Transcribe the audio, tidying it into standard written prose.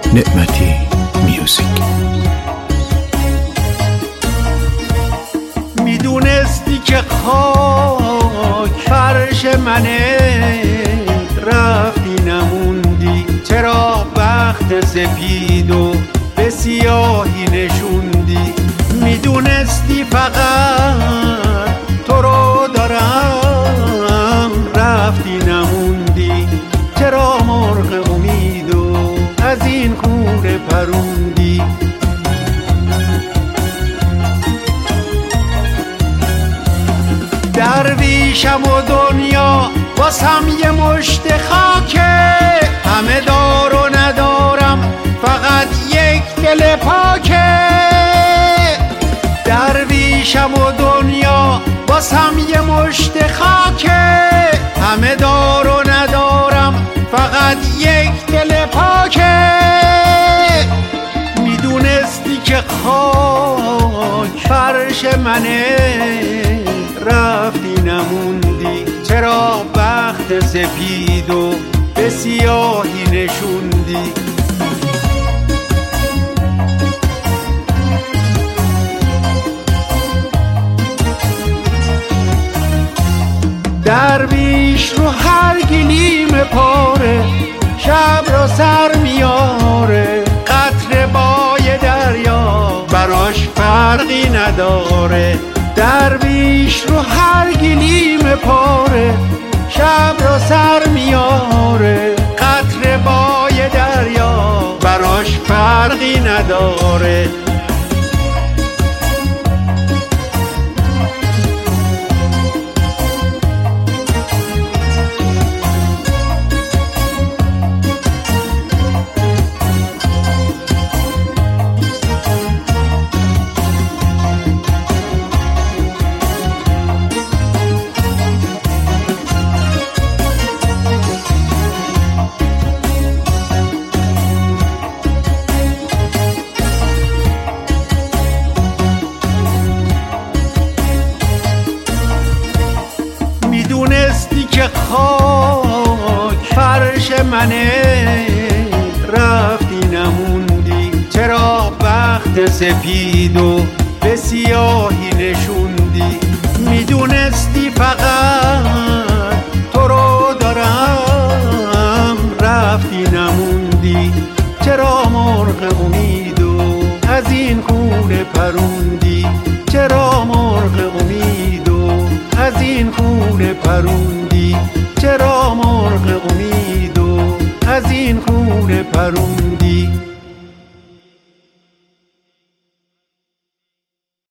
نعمتی میوزیک. میدونستی که خاک فرش منه، رفتی نموندی. چرا بخت سپید و به سیاهی نشوندی؟ میدونستی فقط تو رو دارم، رفتی نموندی. چرا مرغ امیدو از این کوره پروندی؟ درویشم و دنیا واسم یه مشت خاکه، همه دار و ندارم فقط یک دل پاکه. درویشم و دنیا واسم یه مشت خاکه، همه دار و ندارم فقط یک دل پاکه. میدونستی که خاک فرش منه، رفتی نموندی. چرا بخت سپید و به سیاهی نشوندی؟ درویش رو هر گلیم پاره، شب را سر میاره. قطره بای دریا براش فرقی نداره. درویش رو هر گلیم پاره، شب را سر میاره. قطره بای دریا براش فرقی نداره. میدونستی که خاک فرش منه، رفتی نموندی. چرا بخت سپید و به سیاهی نشوندی؟ میدونستی فقط تو رو دارم، رفتی نموندی. چرا مرغ امیدو از این گونه پروندی؟ چرا مرغ امیدو از این گونه پروندی؟ چرا مرغ امیدو از این گونه پروندی؟